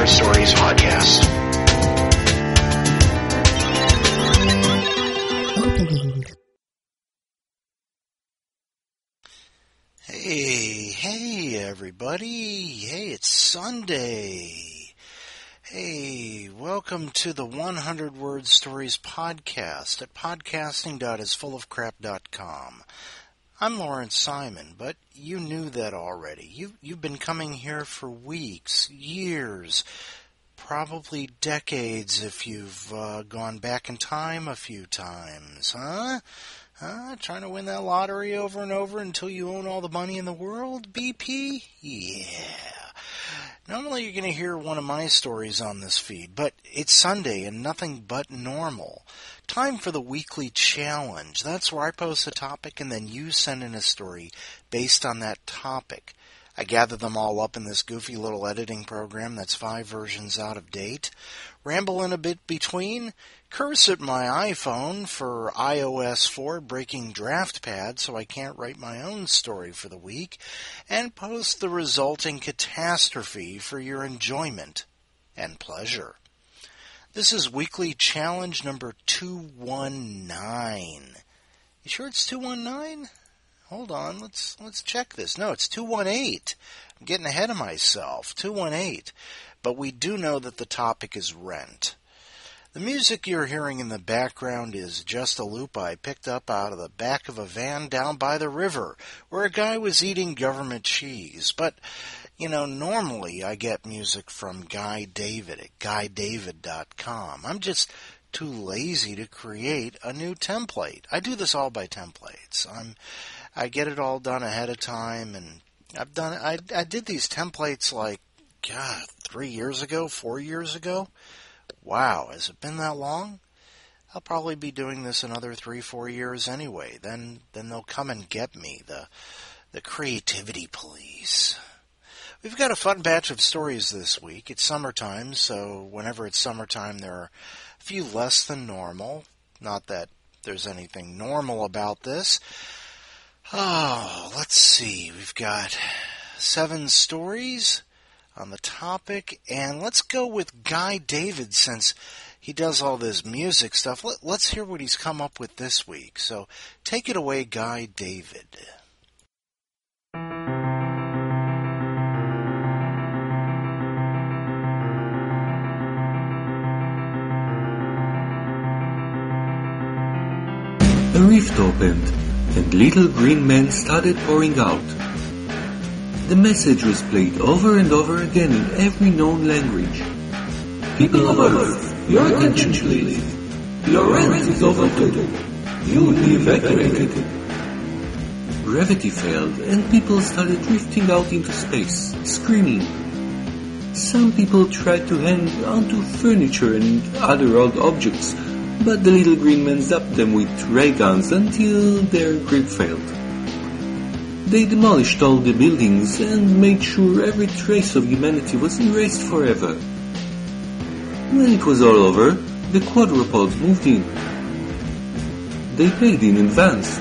Word Stories podcast. Hey everybody. Hey, it's Sunday. Hey, welcome to the 100 Word Stories podcast at podcasting.isfullofcrap.com. I'm Lawrence Simon, but you knew that already. You've been coming here for weeks, years, probably decades if you've gone back in time a few times, huh? Trying to win that lottery over and over until you own all the money in the world, BP? Yeah. Normally you're going to hear one of my stories on this feed, but it's Sunday and nothing but normal. Time for the weekly challenge. That's where I post a topic and then you send in a story based on that topic. I gather them all up in this goofy little editing program that's 5 versions out of date. Ramble in a bit between. Curse at my iPhone for iOS 4 breaking draft pad so I can't write my own story for the week. And post the resulting catastrophe for your enjoyment and pleasure. This is weekly challenge number 219. You sure it's 219? Hold on, let's check this. No, it's 218. I'm getting ahead of myself. 218. But we do know that the topic is rent. The music you're hearing in the background is just a loop I picked up out of the back of a van down by the river, where a guy was eating government cheese. But, normally I get music from Guy David at GuyDavid.com. I'm just too lazy to create a new template. I do this all by templates. I get it all done ahead of time, and I did these templates 3 years ago, 4 years ago. Wow, has it been that long? I'll probably be doing this another 3-4 years anyway. Then they'll come and get me, the creativity police. We've got a fun batch of stories this week. It's summertime, so whenever it's summertime, there are a few less than normal. Not that there's anything normal about this. Oh, let's see. We've got 7 stories on the topic, and let's go with Guy David since he does all this music stuff. Let's hear what he's come up with this week. So take it away, Guy David. A rift opened, and little green men started pouring out. The message was played over and over again in every known language. People of Earth, your attention please. Your rent is overdue. You will be evacuated. Gravity failed, and people started drifting out into space, screaming. Some people tried to hang onto furniture and other odd objects, but the little green men zapped them with ray guns until their grip failed. They demolished all the buildings and made sure every trace of humanity was erased forever. When it was all over, the quadrupods moved in. They paid in advance.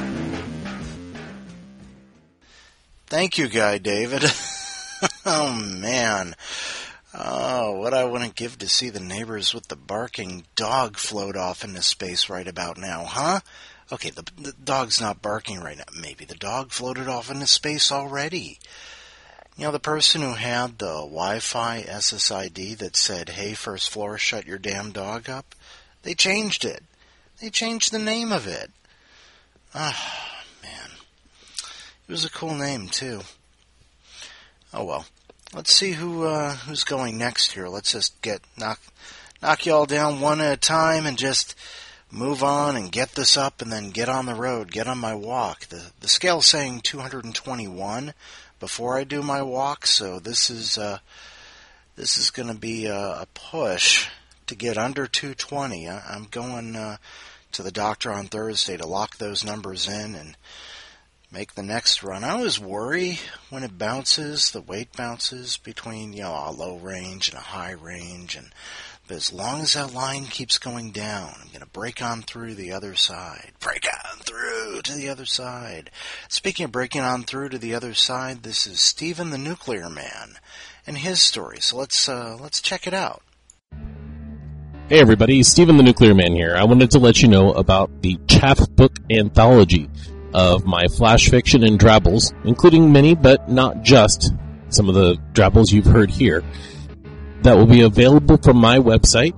Thank you, Guy David. Oh, man. Oh, what I wouldn't give to see the neighbors with the barking dog float off into space right about now, huh? Okay, the dog's not barking right now. Maybe the dog floated off into space already. The person who had the Wi-Fi SSID that said, "Hey, first floor, shut your damn dog up," they changed it. They changed the name of it. Ah, man. It was a cool name, too. Oh, well. Let's see who's going next here. Let's just knock you all down one at a time and just move on and get this up and then get on the road, get on my walk. The scale's saying 221 before I do my walk, so this is going to be a push to get under 220. I'm going to the doctor on Thursday to lock those numbers in and make the next run. I always worry when it bounces, the weight bounces between, a low range and a high range, but as long as that line keeps going down, I'm going to break on through the other side. Break on through to the other side. Speaking of breaking on through to the other side, this is Stephen the Nuclear Man and his story. So let's check it out. Hey everybody, Stephen the Nuclear Man here. I wanted to let you know about the chapbook anthology of my flash fiction and drabbles, including many, but not just some of the drabbles you've heard here, that will be available from my website,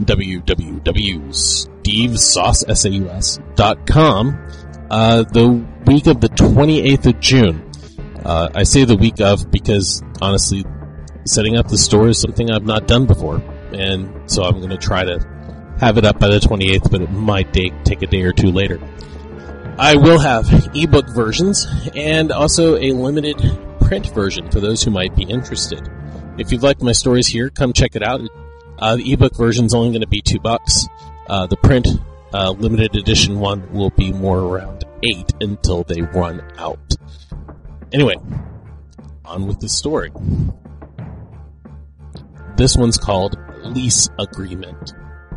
www.stevesauce.com, the week of the 28th of June. I say the week of because, honestly, setting up the store is something I've not done before, and so I'm going to try to have it up by the 28th, but it might take a day or two later. I will have ebook versions and also a limited print version for those who might be interested. If you'd like my stories here, come check it out. The ebook version's only going to be $2. The print limited edition one will be more around $8 until they run out. Anyway, on with the story. This one's called Lease Agreement.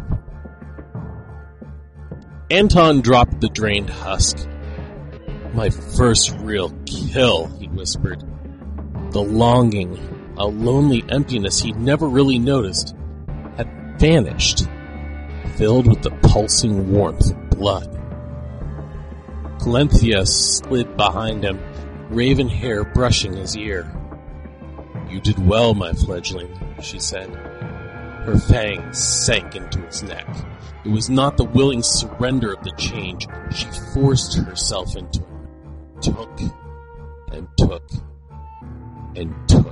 Anton dropped the drained husk. My first real kill, he whispered. The longing, a lonely emptiness he'd never really noticed, had vanished, filled with the pulsing warmth of blood. Calenthea slid behind him, raven hair brushing his ear. You did well, my fledgling, she said. Her fangs sank into his neck. It was not the willing surrender of the change. She forced herself into him. Took and took and took.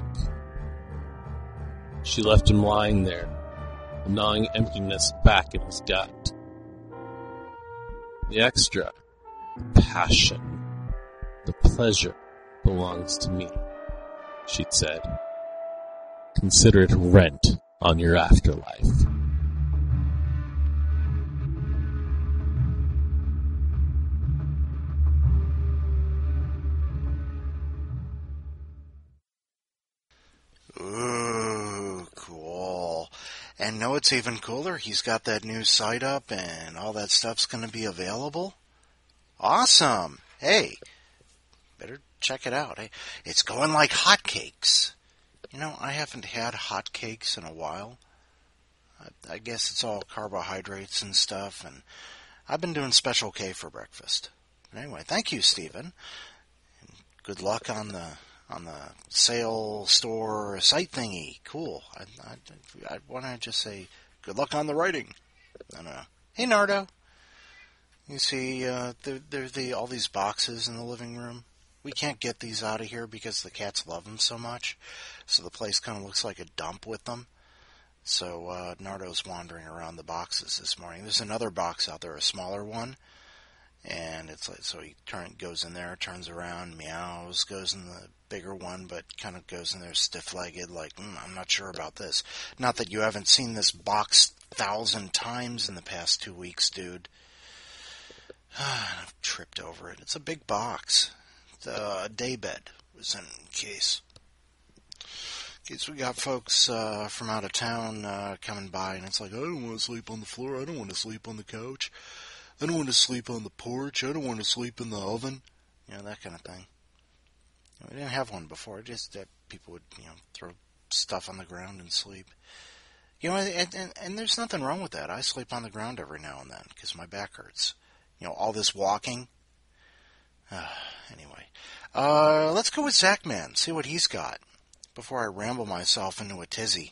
She left him lying there, gnawing emptiness back in his gut. The extra, passion, the pleasure belongs to me, she'd said. Consider it rent on your afterlife. Ooh, cool. And know what's even cooler? He's got that new site up and all that stuff's going to be available. Awesome. Hey, better check it out. Hey, it's going like hotcakes. You know, I haven't had hotcakes in a while. I guess it's all carbohydrates and stuff, and I've been doing Special K for breakfast. But anyway, thank you, Stephen. And good luck on the sale store site thingy. Cool. I want to just say good luck on the writing. I don't know. Hey, Nardo. You see, there's all these boxes in the living room. We can't get these out of here because the cats love them so much. So the place kind of looks like a dump with them. So Nardo's wandering around the boxes this morning. There's another box out there, a smaller one. And it's like, so he goes in there, turns around, meows, goes in the bigger one, but kind of goes in there stiff-legged, like, I'm not sure about this. Not that you haven't seen this box 1,000 times in the past 2 weeks, dude. I've tripped over it. It's a big box. It's a daybed, was in case. In case we got folks from out of town coming by, and it's like, I don't want to sleep on the floor, I don't want to sleep on the couch. I don't want to sleep on the porch. I don't want to sleep in the oven. You know, that kind of thing. We didn't have one before. Just that people would, throw stuff on the ground and sleep. You know, and there's nothing wrong with that. I sleep on the ground every now and then because my back hurts. You know, all this walking. Anyway. Let's go with Zachman. See what he's got before I ramble myself into a tizzy.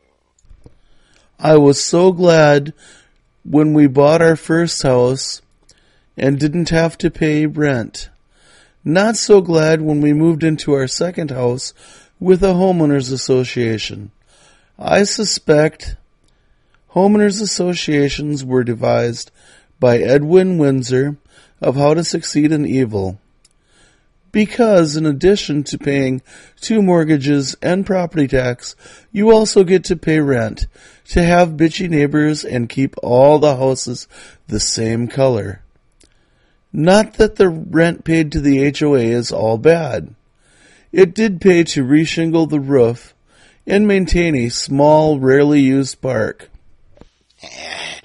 I was so glad when we bought our first house and didn't have to pay rent. Not so glad when we moved into our second house with a homeowners association. I suspect homeowners associations were devised by Edwin Windsor of How to Succeed in Evil. Because in addition to paying 2 mortgages and property tax, you also get to pay rent, to have bitchy neighbors and keep all the houses the same color. Not that the rent paid to the HOA is all bad. It did pay to reshingle the roof and maintain a small, rarely used park.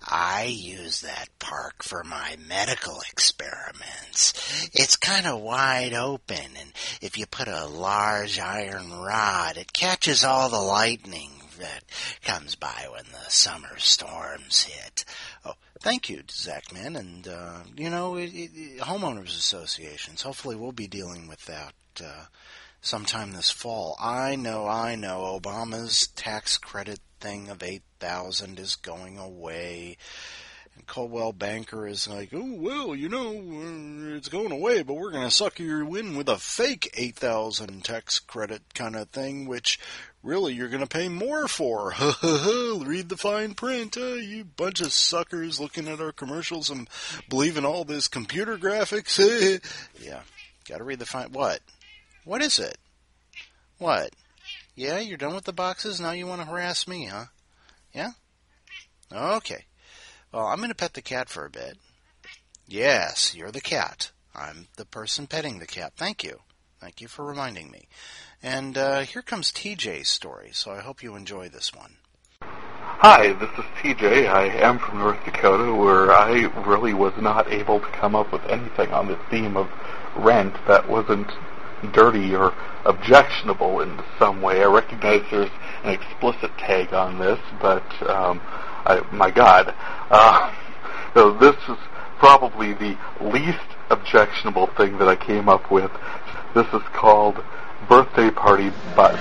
I use that park for my medical experiments. It's kind of wide open, and if you put a large iron rod, it catches all the lightning that comes by when the summer storms hit. Oh, thank you, Zachman. And, homeowners associations, hopefully we'll be dealing with that sometime this fall. I know, Obama's tax credit thing of $8,000 is going away. And Coldwell Banker is like, oh, well, it's going away, but we're going to sucker you in with a fake $8,000 tax credit kind of thing, which really you're going to pay more for. Read the fine print, you bunch of suckers looking at our commercials and believing all this computer graphics. Yeah, got to read the fine... What? What is it? What? Yeah, you're done with the boxes? Now you want to harass me, huh? Yeah? Okay. Well, I'm going to pet the cat for a bit. Yes, you're the cat. I'm the person petting the cat. Thank you. Thank you for reminding me. And here comes TJ's story, so I hope you enjoy this one. Hi, this is TJ. I am from North Dakota, where I really was not able to come up with anything on the theme of rent that wasn't dirty or objectionable in some way. I recognize there's an explicit tag on this, but my God. So this is probably the least objectionable thing that I came up with. This is called Birthday Party Buzz.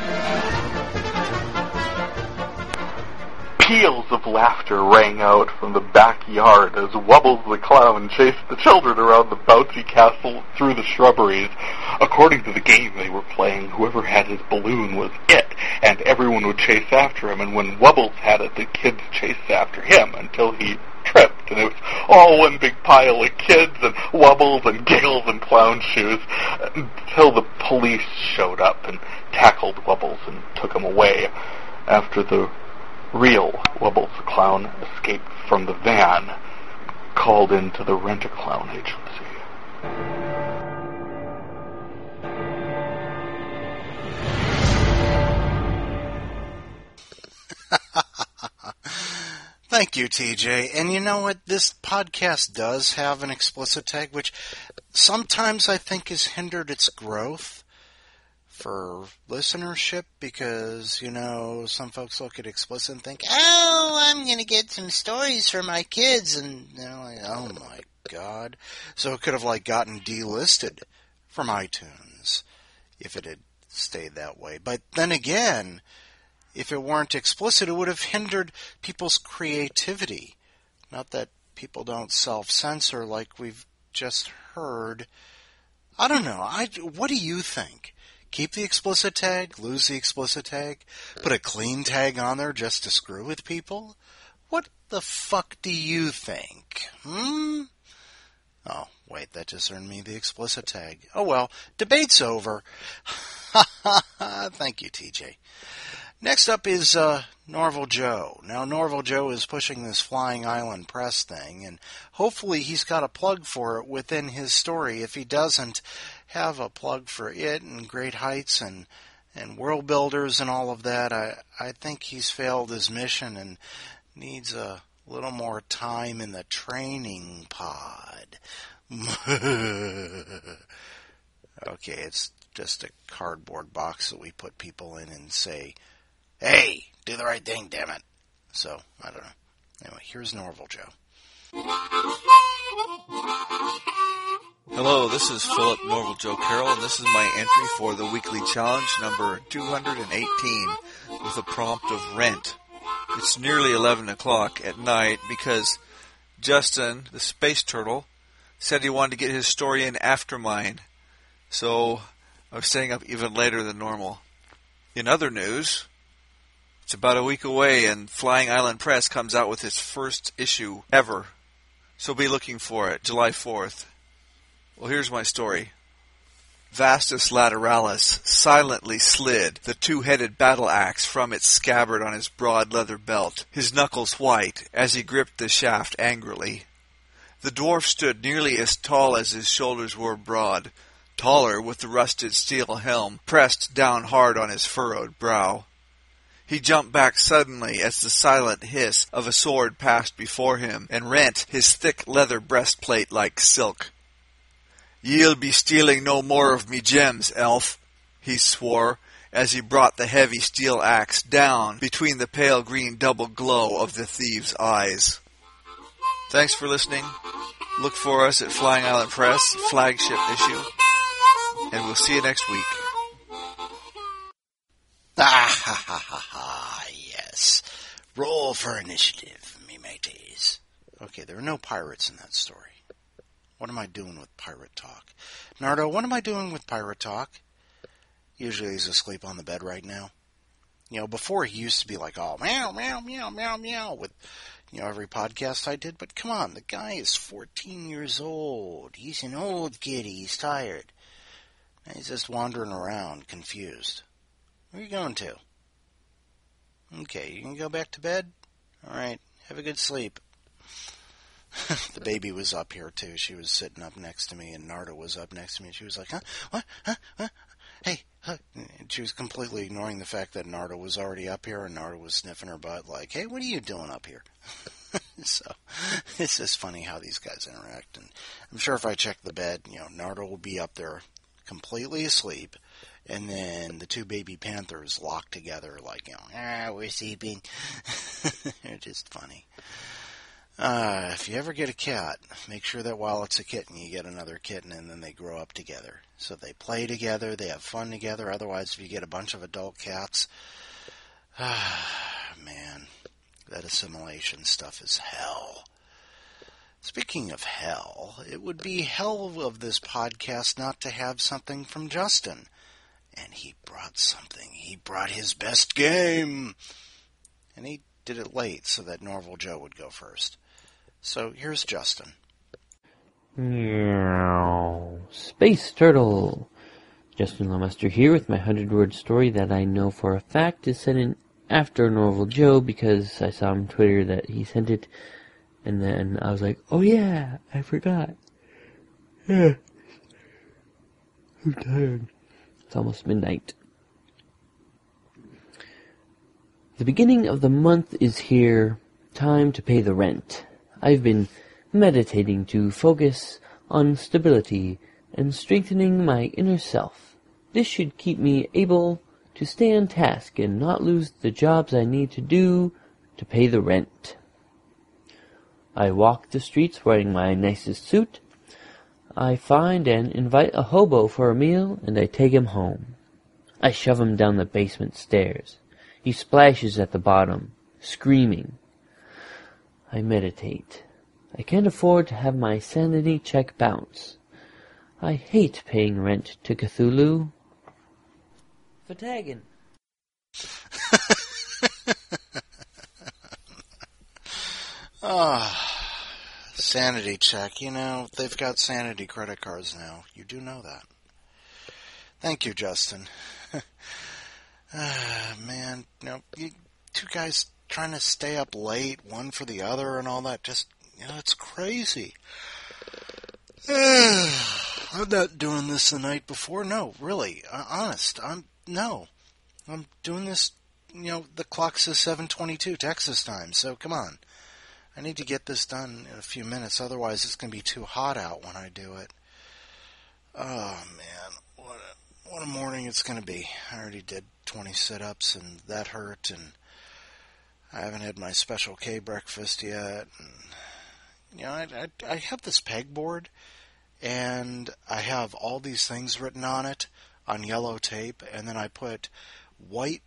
Peals of laughter rang out from the backyard as Wubbles the Clown chased the children around the bouncy castle through the shrubberies. According to the game they were playing, whoever had his balloon was it, and everyone would chase after him, and when Wubbles had it, the kids chased after him until he tripped, and it was all one big pile of kids and Wubbles and Giggles and clown shoes until the police showed up and tackled Wubbles and took him away. After the real Wubbles the Clown escaped from the van, called into the Rent-A-Clown agency. Thank you, TJ. And you know what? This podcast does have an explicit tag, which sometimes I think has hindered its growth for listenership because, some folks look at explicit and think, oh, I'm going to get some stories for my kids. And they're like, oh, my God. So it could have, gotten delisted from iTunes if it had stayed that way. But then again, if it weren't explicit, it would have hindered people's creativity. Not that people don't self-censor like we've just heard. I don't know. What do you think? Keep the explicit tag? Lose the explicit tag? Put a clean tag on there just to screw with people? What the fuck do you think? Oh, wait, that just earned me the explicit tag. Oh well, debate's over. Thank you, TJ. Next up is Norval Joe. Now, Norval Joe is pushing this Flying Island Press thing, and hopefully he's got a plug for it within his story. If he doesn't have a plug for it and Great Heights and World Builders and all of that, I think he's failed his mission and needs a little more time in the training pod. Okay, it's just a cardboard box that we put people in and say, hey, do the right thing, damn it. So, I don't know. Anyway, here's Norval Joe. Hello, this is Philip Norval Joe Carroll, and this is my entry for the weekly challenge number 218 with a prompt of rent. It's nearly 11 o'clock at night because Justin, the space turtle, said he wanted to get his story in after mine. So I was staying up even later than normal. In other news, it's about a week away and Flying Island Press comes out with its first issue ever. So be looking for it, July 4th. Well, here's my story. Vastus Lateralis silently slid the two-headed battle axe from its scabbard on his broad leather belt, his knuckles white, as he gripped the shaft angrily. The dwarf stood nearly as tall as his shoulders were broad, taller with the rusted steel helm pressed down hard on his furrowed brow. He jumped back suddenly as the silent hiss of a sword passed before him and rent his thick leather breastplate like silk. "Ye'll be stealing no more of me gems, elf," he swore, as he brought the heavy steel axe down between the pale green double glow of the thieve's eyes. Thanks for listening. Look for us at Flying Island Press, flagship issue, and we'll see you next week. Ah, ha, ha, ha, ha, yes. Roll for initiative, me mateys. Okay, there are no pirates in that story. What am I doing with pirate talk? Nardo, what am I doing with pirate talk? Usually he's asleep on the bed right now. You know, before he used to be like, oh, meow, meow, meow, meow, meow, with, you know, every podcast I did. But come on, the guy is 14 years old. He's an old kitty. He's tired. And he's just wandering around, confused. Where are you going to? Okay, you can go back to bed? All right, have a good sleep. The baby was up here, too. She was sitting up next to me, and Narda was up next to me. And she was like, huh? What? Huh? Huh? Hey, huh? And she was completely ignoring the fact that Narda was already up here, and Narda was sniffing her butt like, hey, what are you doing up here? So, it's just funny how these guys interact. And I'm sure if I check the bed, you know, Narda will be up there completely asleep, and then the two baby panthers locked together like, you know, we're sleeping. They're just funny. If you ever get a cat, make sure that while it's a kitten, you get another kitten, and then they grow up together. So they play together, they have fun together. Otherwise, if you get a bunch of adult cats, man, that assimilation stuff is hell. Speaking of hell, it would be hell of this podcast not to have something from Justin. And he brought something. He brought his best game. And he did it late so that Norval Joe would go first. So here's Justin. Meow. Space Turtle. Justin Lamaster here with my 100-word story that I know for a fact is set in after Norval Joe because I saw on Twitter that he sent it, and then I was like, oh yeah, I forgot. Yeah. I'm tired. It's almost midnight. The beginning of the month is here. Time to pay the rent. I've been meditating to focus on stability and strengthening my inner self. This should keep me able to stay on task and not lose the jobs I need to do to pay the rent. I walk the streets wearing my nicest suit. I find and invite a hobo for a meal, and I take him home. I shove him down the basement stairs. He splashes at the bottom, screaming. I meditate. I can't afford to have my sanity check bounce. I hate paying rent to Cthulhu. Fatagan. Sanity check. You know, they've got sanity credit cards now. You do know that. Thank you, Justin. Man, you know, two guys trying to stay up late, one for the other and all that, just, you know, it's crazy. I'm not doing this the night before. No, really, honest. I'm doing this, you know, the clock says 7:22 Texas time, so come on. I need to get this done in a few minutes, otherwise it's going to be too hot out when I do it. Oh, man, what a morning it's going to be. I already did 20 sit-ups, and that hurt, and I haven't had my Special K breakfast yet. And, you know, I have this pegboard, and I have all these things written on it on yellow tape, and then I put white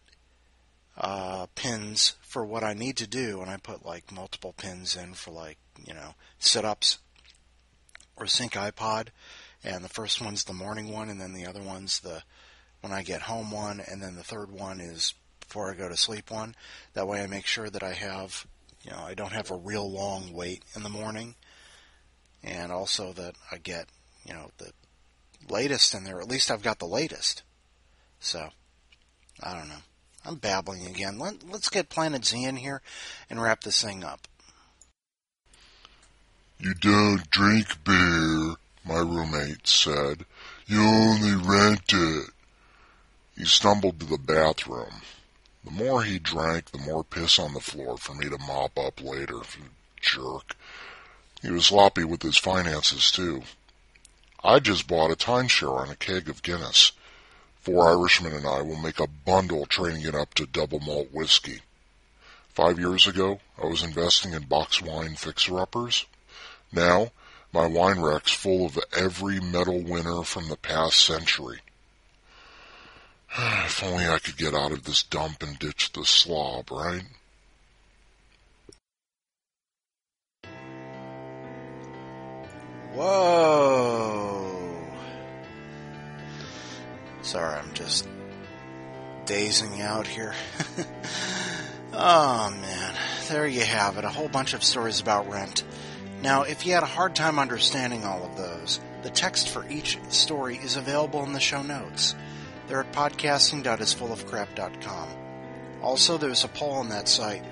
pins for what I need to do, and I put like multiple pins in for, like, you know, sit-ups or sync iPod, and the first one's the morning one, and then the other one's the when I get home one, and then the third one is before I go to sleep one. That way I make sure that I have, you know, I don't have a real long wait in the morning, and also that I get, you know, the latest in there. At least I've got the latest. So, I don't know. I'm babbling again. Let's get Planet Z in here and wrap this thing up. You don't drink beer, my roommate said. You only rent it. He stumbled to the bathroom. The more he drank, the more piss on the floor for me to mop up later. Jerk. He was sloppy with his finances, too. I just bought a timeshare on a keg of Guinness. 4 Irishmen and I will make a bundle trading it up to double malt whiskey. 5 years ago, I was investing in box wine fixer-uppers. Now, my wine rack's full of every medal winner from the past century. If only I could get out of this dump and ditch the slob, right? Whoa. Sorry, I'm just dazing out here. Oh, man. There you have it. A whole bunch of stories about Rent. Now, if you had a hard time understanding all of those, the text for each story is available in the show notes. They're at podcasting.isfullofcrap.com. Also, there's a poll on that site.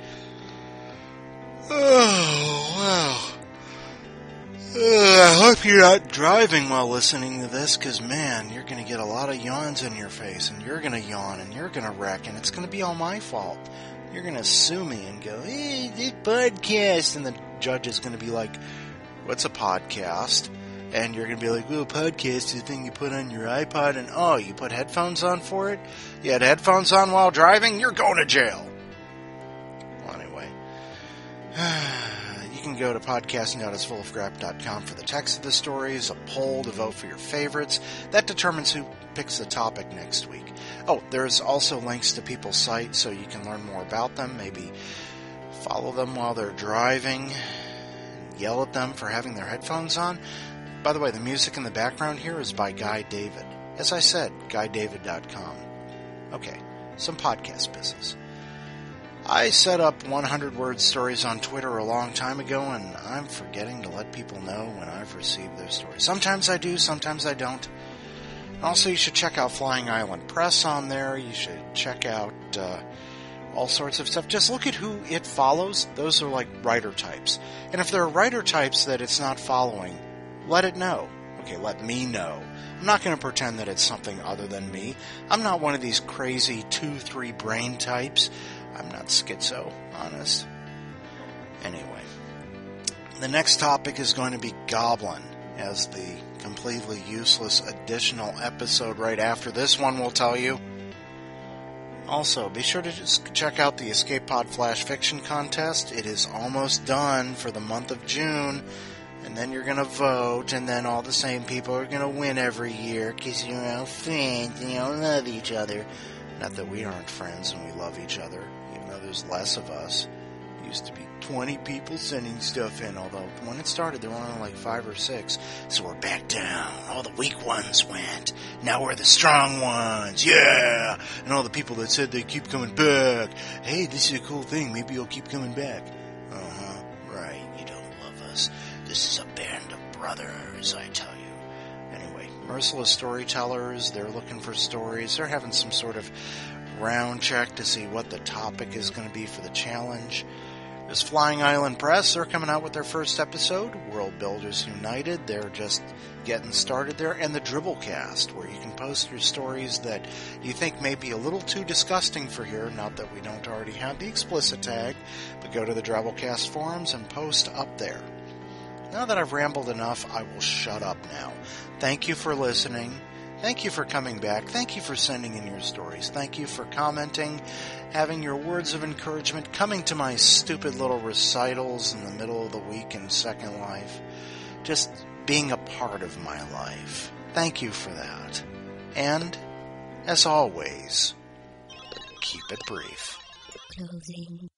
Oh, wow. I hope you're not driving while listening to this, because, man, you're going to get a lot of yawns in your face, and you're going to yawn, and you're going to wreck, and it's going to be all my fault. You're going to sue me and go, hey, this podcast, and the judge is going to be like, what's a podcast? And you're going to be like, well, a podcast is the thing you put on your iPod, and oh, you put headphones on for it? You had headphones on while driving? You're going to jail. Well, anyway. You can go to podcasting.isfullofcrap.com for the text of the stories, a poll to vote for your favorites. That determines who picks the topic next week. Oh, there's also links to people's sites so you can learn more about them. Maybe follow them while they're driving. Yell at them for having their headphones on. By the way, the music in the background here is by Guy David. As I said, GuyDavid.com. Okay, some podcast business. I set up 100-word stories on Twitter a long time ago, and I'm forgetting to let people know when I've received their stories. Sometimes I do, sometimes I don't. Also, you should check out Flying Island Press on there. You should check out all sorts of stuff. Just look at who it follows. Those are like writer types. And if there are writer types that it's not following, let it know. Okay, let me know. I'm not going to pretend that it's something other than me. I'm not one of these crazy 2-3 brain types. I'm not schizo, honest. Anyway, the next topic is going to be Goblin, as the completely useless additional episode right after this one will tell you. Also, be sure to just check out the Escape Pod Flash Fiction Contest. It is almost done for the month of June, and then you're going to vote, and then all the same people are going to win every year, because you're all friends, and you all love each other. Not that we aren't friends and we love each other, even though there's less of us. It used to be 20 people sending stuff in, although when it started there were only like 5 or 6. So we're back down. All the weak ones went. Now we're the strong ones. Yeah! And all the people that said they keep coming back. Hey, this is a cool thing. Maybe you'll keep coming back. Uh-huh. Right. You don't love us. This is a band of brothers, I tell you. Merciless Storytellers, they're looking for stories. They're having some sort of round check to see what the topic is going to be for the challenge. There's Flying Island Press. They're coming out with their first episode. World Builders United, they're just getting started there. And the Dribblecast, where you can post your stories that you think may be a little too disgusting for here. Not that we don't already have the explicit tag, but go to the Dribblecast forums and post up there. Now that I've rambled enough, I will shut up now. Thank you for listening. Thank you for coming back. Thank you for sending in your stories. Thank you for commenting, having your words of encouragement, coming to my stupid little recitals in the middle of the week in Second Life. Just being a part of my life. Thank you for that. And, as always, keep it brief. Closing